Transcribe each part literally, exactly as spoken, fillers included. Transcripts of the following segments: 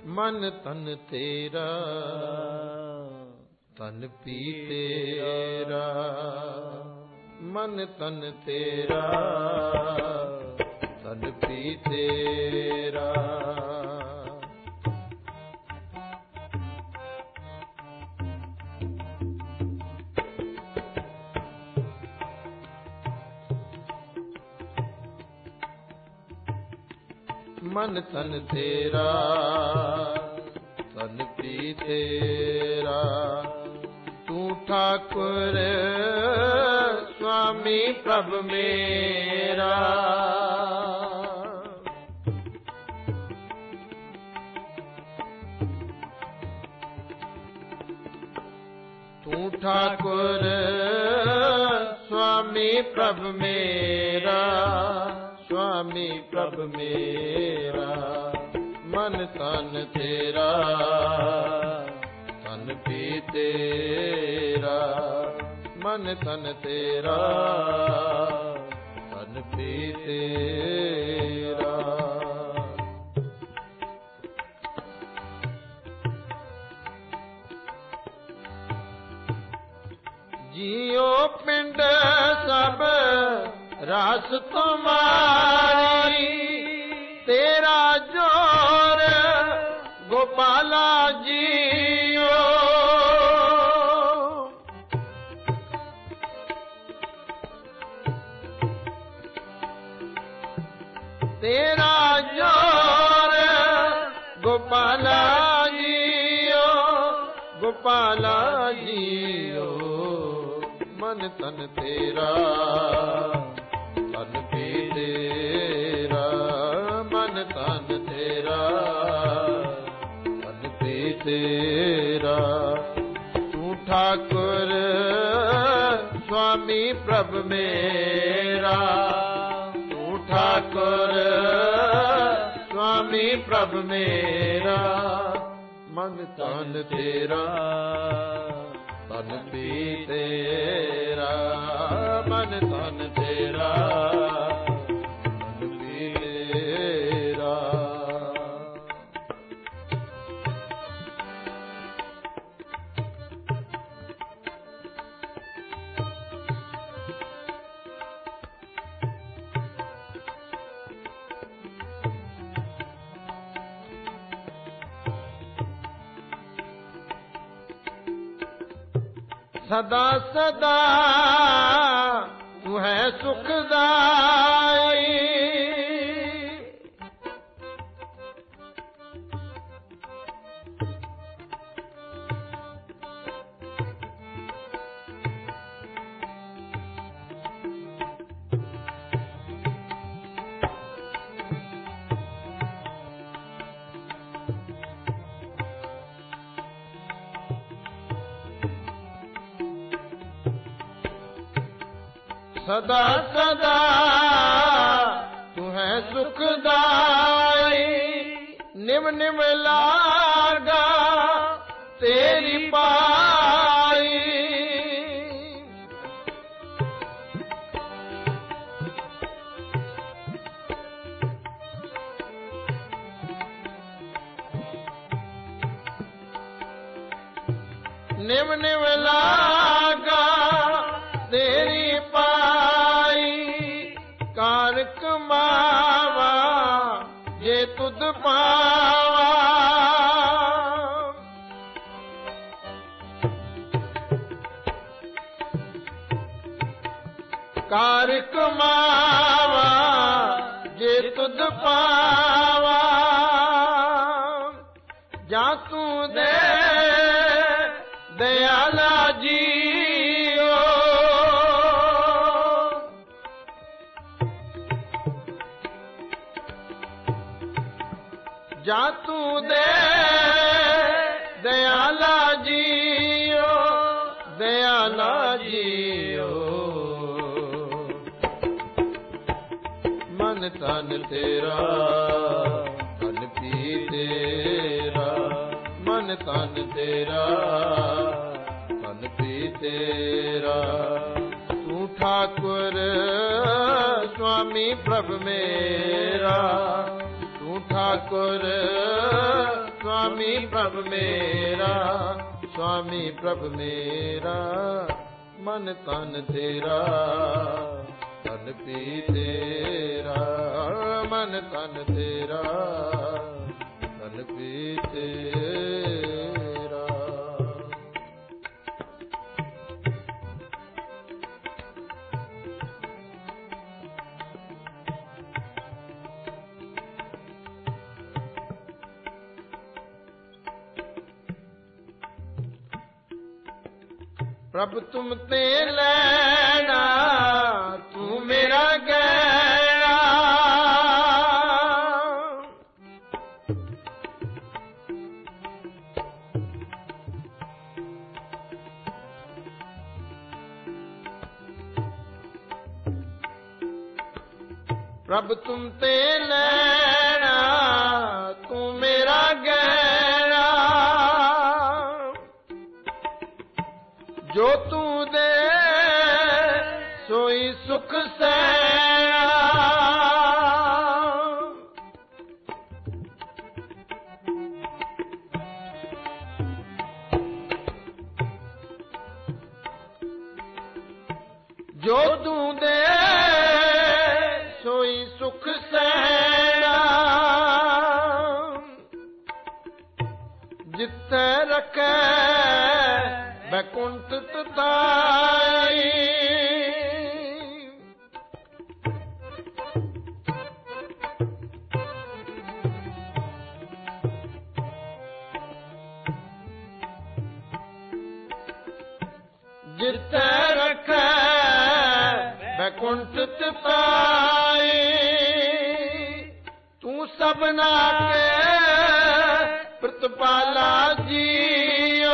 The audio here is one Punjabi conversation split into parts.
ਮਨ ਤਨ ਤੇਰਾ ਤਨ ਪੀ ਤੇਰਾ, ਮਨ ਤਨ ਤੇਰਾ ਤਨ ਪੀ ਤੇਰਾ। ਮਨ ਤਨ ਤੇਰਾ ਤਨ ਪੀ ਤੇਰਾ, ਤੂੰ ਠਾਕੁਰ ਸੁਆਮੀ ਪ੍ਰਭ ਮੇਰਾ। ਤੂੰ ਠਾਕੁਰ ਸੁਆਮੀ ਪ੍ਰਭ ਮੇਰਾ, ਸੁਆਮੀ ਪ੍ਰਭ ਮੇਰਾ। ਮਨ ਤਨ ਤੇਰਾ ਤਨ ਪੀ ਤੇਰਾ, ਮਨ ਤਨ ਤੇਰਾ ਤਨ ਪੀ ਤੇਰਾ। ਜੀਓ ਪਿੰਡ ਸਭ ਰਸ ਤੁਮਾਰੀ, ਤੇਰਾ ਜੋਰ ਗੋਪਾਲਾ ਜੀਓ। ਤੇਰਾ ਜੋਰ ਗੋਪਾਲਾ ਜੀਓ, ਗੋਪਾਲਾ ਜੀਓ। ਮਨ ਤਨ ਤੇਰਾ ਤਨ ਪੀ ਤੇਰਾ, ਮਨ ਤਨ ਤੇਰਾ ਤਨ ਪੀ ਤੇਰਾ। ਤੂੰ ਠਾਕੁਰ ਸੁਆਮੀ ਪ੍ਰਭ ਮੇਰਾ, ਤੂੰ ਠਾਕੁਰ ਸੁਆਮੀ ਪ੍ਰਭ ਮੇਰਾ। ਮਨ ਤਨ ਤੇਰਾ ਤਨ ਪੀ ਤੇਰਾ, ਮਨ ਤਨ ਤੇਰਾ ਤਨ ਪੀ ਤੇਰਾ। ਸਦਾ ਸਦਾ ਤੂੰ ਹੈ ਸੁਖਦਾਈ, ਸਦਾ ਸਦਾ ਤੂੰ ਹੈ ਸੁਖਦਾਈ। ਨਿਮ ਨਿਮ ਲਾਗਾ ਤੇਰੀ ਪਾਈ, ਨਿਮ ਨਿਮ ਲਾਗਾ ਤੇਰੀ ਪਾਈ। ਕਾਰ ਕਮਾਵਾ ਜੇ ਤੁਧ ਪਾਵਾ, ਕਾਰ ਕਮਾਵਾ ਜੇ ਤੁਧ ਪਾਵਾ। ਜਾਂ ਤੂੰ ਦੇ ਦਇਆਲਾ ਜੀਓ, ਜਾਂ ਤੂੰ ਦੇ ਦਇਆਲਾ ਜੀਓ, ਦਇਆਲਾ ਜੀਓ। ਮਨ ਤਨ ਤੇਰਾ ਤਨ ਪੀ ਤੇਰਾ, ਮਨ ਤਨ ਤੇਰਾ ਤਨ ਪੀ ਤੇਰਾ। ਤੂੰ ਠਾਕੁਰ ਸੁਆਮੀ ਪ੍ਰਭ ਮੇਰਾ, ਤੂੰ ਠਾਕੁਰ ਸੁਆਮੀ स्वामी प्रभ मेरा, स्वामी प्रभ मेरा, मन तन तेरा, तन पी तेरा, मन तन तेरा, तन पी तेरा। प्रभ तुम ते लैना, तू मेरा गैरा, प्रभ तुम ते लैना, तू मेरा गैरा, जो तू दे सोई सुख सैना, जो तू दे सोई सुख सैना, जिथे रखे बैकुंठ ताई, जिथे रखे बैकुंठ ताई, तू सबना के प्रतिपाला जियो,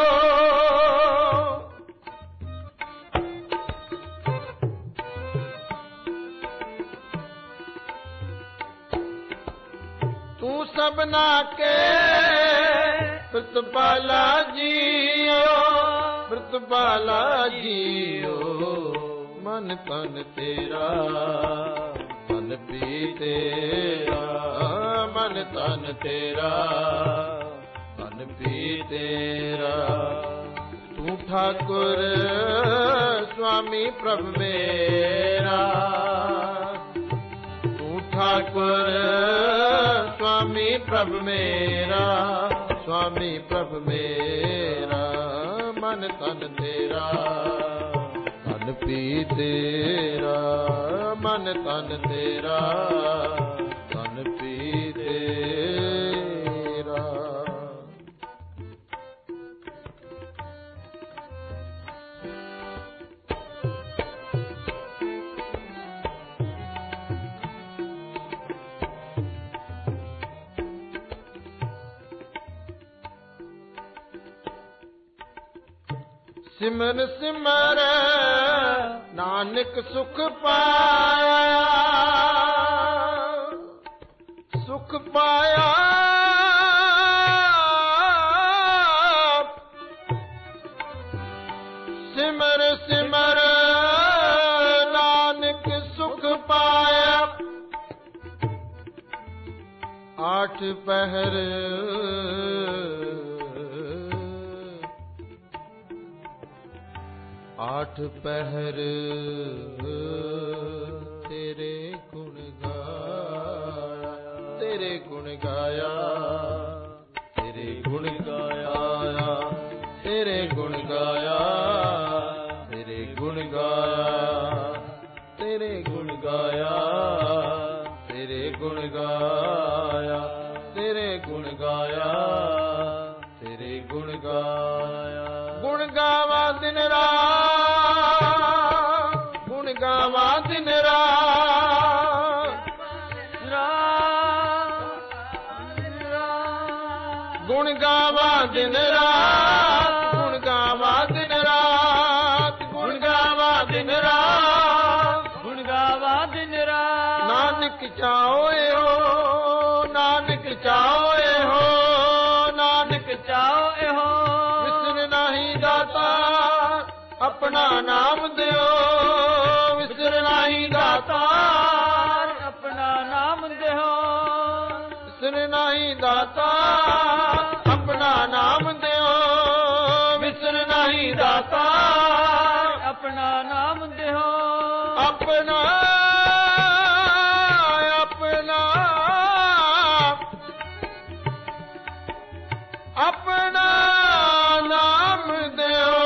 सबना के प्रतिपाला जियो, प्रतिपाला जियो, मन तन तेरा, तन पी तेरा, मन तन तेरा, तन पी तेरा। तू ठाकुर स्वामी प्रभ मेरा, ठाकुर स्वामी प्रभ मेरा, स्वामी प्रभ मेरा, मन तन तेरा, तन पी तेरा, मन तन तेरा, तन पी तेरा। सिमर सिमर नानक सुख पाया, सुख पाया, सिमर सिमर नानक सुख पाया, आठ पहर आठ पहर तेरे गुण गाया, तेरे गुण गाया, तेरे गुण गाया, तेरे गुण गाया, तेरे गुण गाया, तेरे गुण गाया, तेरे गुण गाया, तेरे गुण गाया, तेरे गुण गाया। गुण गावा दिन रात, गुण गावा दिन रात, गुण गावा दिन रात, गुण गावा दिन रात, गुण गावा दिन रात, गुण गावा दिन रात। नानक चाओए हो, नानक चाओए हो, नानक चाओए हो, विसर नहीं दाता अपना नाम दियो, विसर नहीं दाता अपना नाम दियो, विसर नहीं दाता ਆਪਣਾ ਨਾਮ ਦਿਓ,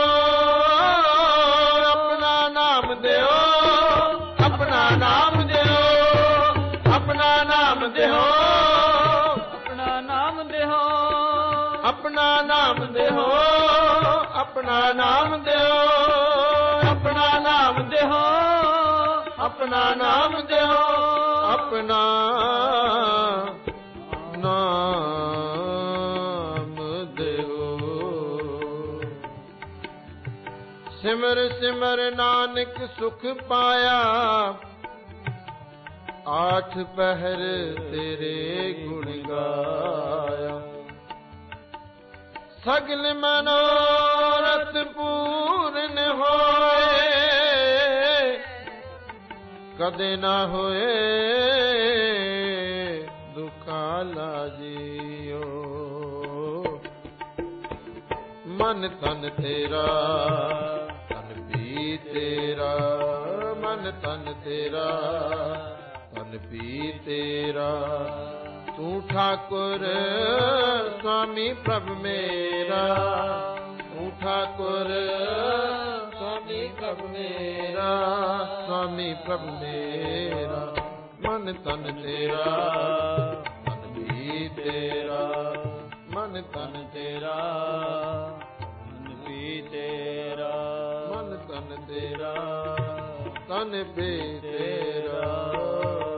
ਆਪਣਾ ਨਾਮ ਦਿਓ, ਆਪਣਾ ਨਾਮ ਦਿਓ, ਆਪਣਾ ਨਾਮ ਦਿਓ, ਆਪਣਾ ਨਾਮ ਦਿਓ, ਆਪਣਾ ਨਾਮ ਦਿਓ, ਆਪਣਾ ਨਾਮ ਦਿਓ, ਆਪਣਾ ਨਾਮ ਦਿਓ, ਆਪਣਾ ਨਾਮ ਦਿਓ, ਆਪਣਾ ਨਾਮ ਦਿਓ। ਸਿਮਰ ਸਿਮਰ ਨਾਨਕ ਸੁਖ ਪਾਇਆ, ਆਠ ਪਹਿਰ ਤੇਰੇ ਗੁਣ ਗਾਇਆ। ਸਗਲ ਮਨੋਰਥ ਪੂਰਨ ਹੋਏ, ਕਦੇ ਨਾ ਹੋਏ ਦੁਖਾਲਾ ਜੀਓ। ਮਨ ਤਨ ਤੇਰਾ ਤਨ ਵੀ ਤੇਰਾ, ਮਨ ਤਨ ਤੇਰਾ ਤਨ ਵੀ ਤੇਰਾ। ਤੂੰ ਠਾਕੁਰ ਸੁਆਮੀ ਪ੍ਰਭ ਮੇਰਾ, ਤੂੰ ਠਾਕੁਰ ਸੁਆਮੀ ਪ੍ਰਭ ਮੇਰਾ, ਸੁਆਮੀ ਪ੍ਰਭ ਮੇਰਾ। ਮਨ ਤਨ ਤੇਰਾ ਮਨ ਵੀ ਤੇਰਾ, ਮਨ ਤਨ ਤੇਰਾ ਮਨ ਵੀ ਤੇਰਾ, ਮਨ ਤਨ ਤੇਰਾ ਤਨ ਵੀ ਤੇਰਾ।